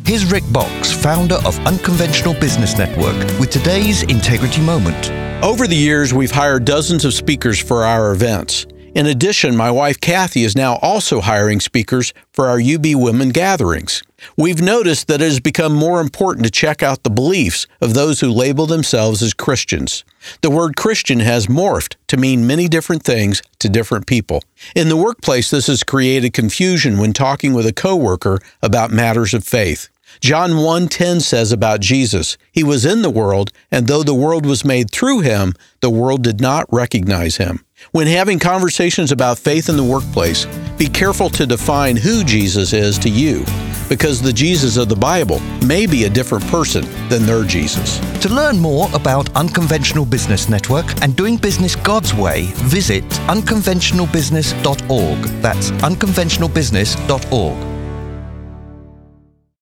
Here's Rick Box, founder of Unconventional Business Network, with today's Integrity Moment. Over the years, we've hired dozens of speakers for our events. In addition, my wife Kathy is now also hiring speakers for our UB Women gatherings. We've noticed that it has become more important to check out the beliefs of those who label themselves as Christians. The word Christian has morphed to mean many different things to different people. In the workplace, this has created confusion when talking with a coworker about matters of faith. John 1:10 says about Jesus, "He was in the world, and though the world was made through him, the world did not recognize him." When having conversations about faith in the workplace, be careful to define who Jesus is to you, because the Jesus of the Bible may be a different person than their Jesus. To learn more about Unconventional Business Network and doing business God's way, visit unconventionalbusiness.org. That's unconventionalbusiness.org.